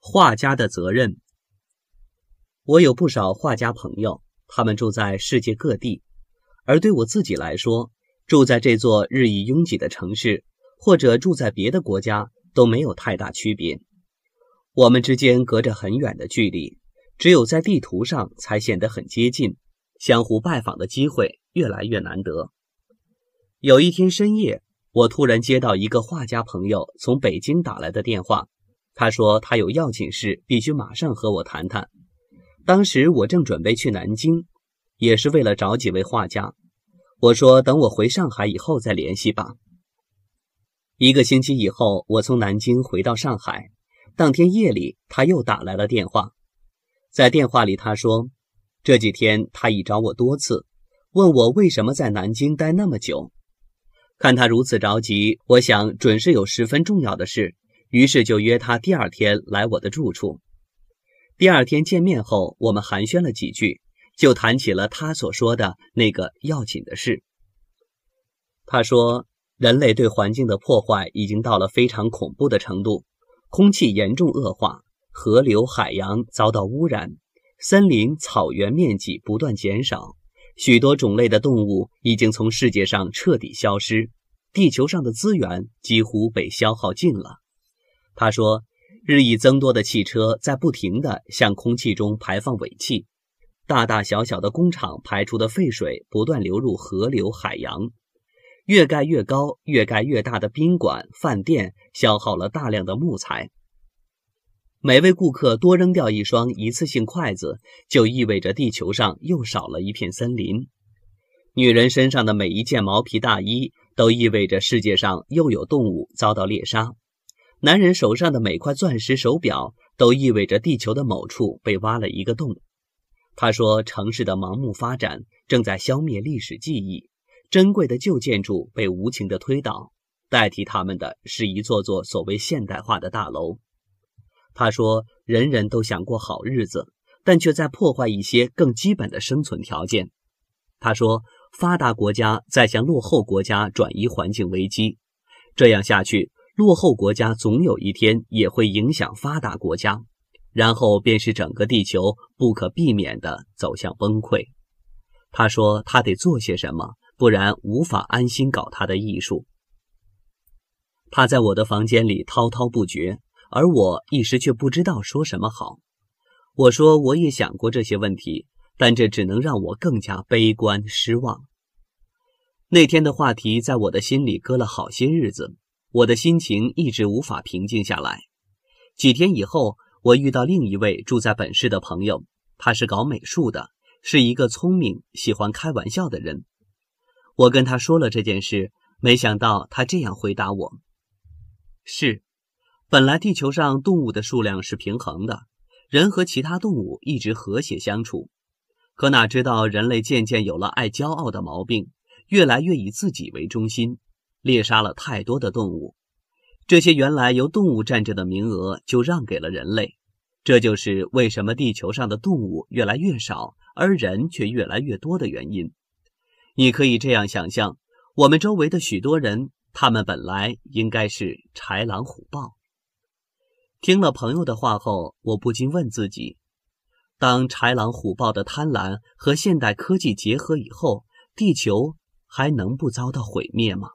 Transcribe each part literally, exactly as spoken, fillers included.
画家的责任。我有不少画家朋友，他们住在世界各地，而对我自己来说，住在这座日益拥挤的城市，或者住在别的国家，都没有太大区别。我们之间隔着很远的距离，只有在地图上才显得很接近，相互拜访的机会越来越难得。有一天深夜，我突然接到一个画家朋友从北京打来的电话，他说他有要紧事，必须马上和我谈谈。当时我正准备去南京，也是为了找几位画家。我说等我回上海以后再联系吧。一个星期以后，我从南京回到上海，当天夜里他又打来了电话。在电话里他说，这几天他已找我多次，问我为什么在南京待那么久。看他如此着急，我想准是有十分重要的事，于是就约他第二天来我的住处。第二天见面后，我们寒暄了几句，就谈起了他所说的那个要紧的事。他说，人类对环境的破坏已经到了非常恐怖的程度，空气严重恶化，河流、海洋遭到污染，森林、草原面积不断减少，许多种类的动物已经从世界上彻底消失，地球上的资源几乎被消耗尽了。他说，日益增多的汽车在不停地向空气中排放尾气，大大小小的工厂排出的废水不断流入河流、海洋，越盖越高、越盖越大的宾馆、饭店消耗了大量的木材。每位顾客多扔掉一双一次性筷子，就意味着地球上又少了一片森林。女人身上的每一件毛皮大衣，都意味着世界上又有动物遭到猎杀。男人手上的每块钻石手表，都意味着地球的某处被挖了一个洞。他说，城市的盲目发展正在消灭历史记忆，珍贵的旧建筑被无情地推倒，代替他们的是一座座所谓现代化的大楼。他说，人人都想过好日子，但却在破坏一些更基本的生存条件。他说，发达国家在向落后国家转移环境危机，这样下去，落后国家总有一天也会影响发达国家，然后便是整个地球不可避免地走向崩溃。他说，他得做些什么，不然无法安心搞他的艺术。他在我的房间里滔滔不绝，而我一时却不知道说什么好。我说我也想过这些问题，但这只能让我更加悲观失望。那天的话题在我的心里搁了好些日子，我的心情一直无法平静下来。几天以后，我遇到另一位住在本市的朋友，他是搞美术的，是一个聪明、喜欢开玩笑的人。我跟他说了这件事，没想到他这样回答我：是，本来地球上动物的数量是平衡的，人和其他动物一直和谐相处。可哪知道人类渐渐有了爱骄傲的毛病，越来越以自己为中心，猎杀了太多的动物。这些原来由动物占着的名额就让给了人类，这就是为什么地球上的动物越来越少，而人却越来越多的原因。你可以这样想象，我们周围的许多人，他们本来应该是豺狼虎豹。听了朋友的话后，我不禁问自己，当豺狼虎豹的贪婪和现代科技结合以后，地球还能不遭到毁灭吗？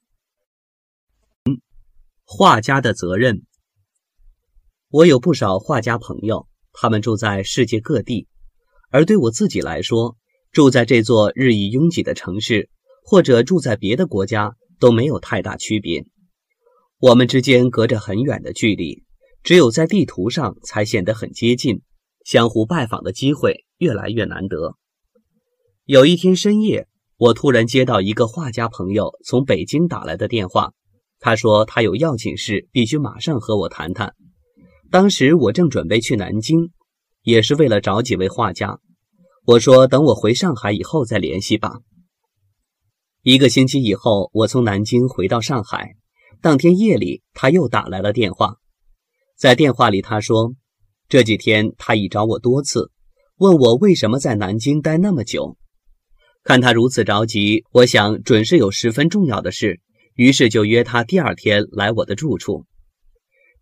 画家的责任。我有不少画家朋友，他们住在世界各地，而对我自己来说，住在这座日益拥挤的城市，或者住在别的国家，都没有太大区别。我们之间隔着很远的距离，只有在地图上才显得很接近，相互拜访的机会越来越难得。有一天深夜，我突然接到一个画家朋友从北京打来的电话，他说他有要紧事，必须马上和我谈谈。当时我正准备去南京，也是为了找几位画家。我说等我回上海以后再联系吧。一个星期以后，我从南京回到上海，当天夜里他又打来了电话。在电话里他说，这几天他已找我多次，问我为什么在南京待那么久。看他如此着急，我想准是有十分重要的事，于是就约他第二天来我的住处。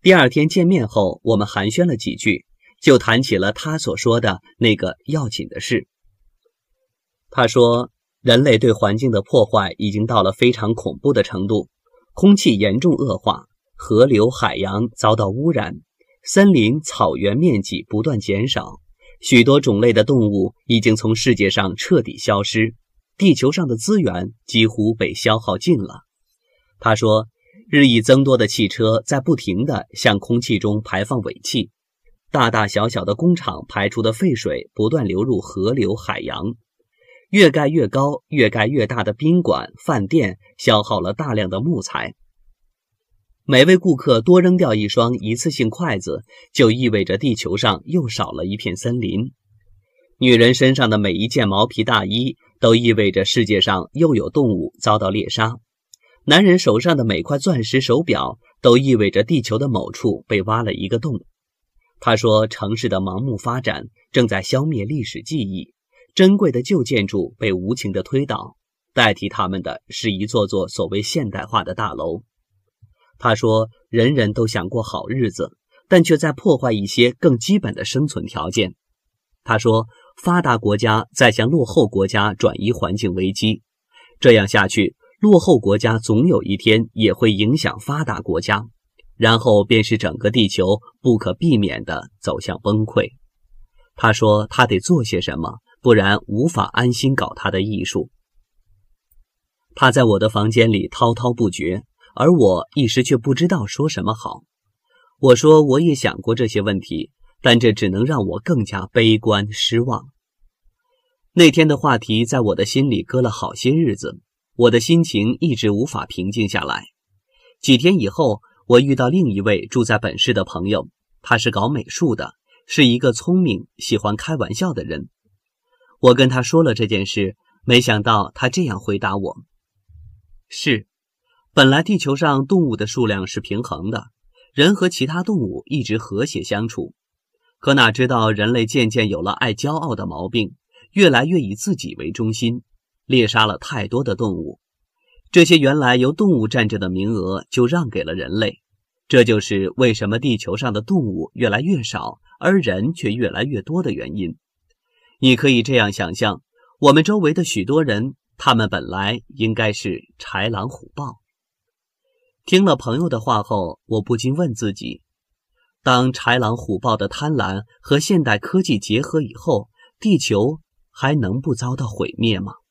第二天见面后，我们寒暄了几句，就谈起了他所说的那个要紧的事。他说，人类对环境的破坏已经到了非常恐怖的程度，空气严重恶化，河流、海洋遭到污染，森林、草原面积不断减少，许多种类的动物已经从世界上彻底消失，地球上的资源几乎被消耗尽了。他说，日益增多的汽车在不停地向空气中排放尾气，大大小小的工厂排出的废水不断流入河流、海洋，越盖越高、越盖越大的宾馆、饭店消耗了大量的木材。每位顾客多扔掉一双一次性筷子，就意味着地球上又少了一片森林。女人身上的每一件毛皮大衣，都意味着世界上又有动物遭到猎杀。男人手上的每块钻石手表，都意味着地球的某处被挖了一个洞。他说，城市的盲目发展正在消灭历史记忆，珍贵的旧建筑被无情地推倒，代替他们的是一座座所谓现代化的大楼。他说，人人都想过好日子，但却在破坏一些更基本的生存条件。他说，发达国家在向落后国家转移环境危机，这样下去，落后国家总有一天也会影响发达国家，然后便是整个地球不可避免地走向崩溃。他说，他得做些什么，不然无法安心搞他的艺术。他在我的房间里滔滔不绝，而我一时却不知道说什么好。我说，我也想过这些问题，但这只能让我更加悲观失望。那天的话题在我的心里搁了好些日子，我的心情一直无法平静下来。几天以后，我遇到另一位住在本市的朋友，他是搞美术的，是一个聪明、喜欢开玩笑的人。我跟他说了这件事，没想到他这样回答我：是，本来地球上动物的数量是平衡的，人和其他动物一直和谐相处。可哪知道人类渐渐有了爱骄傲的毛病，越来越以自己为中心，猎杀了太多的动物。这些原来由动物占着的名额就让给了人类，这就是为什么地球上的动物越来越少，而人却越来越多的原因。你可以这样想象，我们周围的许多人，他们本来应该是豺狼虎豹。听了朋友的话后，我不禁问自己，当豺狼虎豹的贪婪和现代科技结合以后，地球还能不遭到毁灭吗？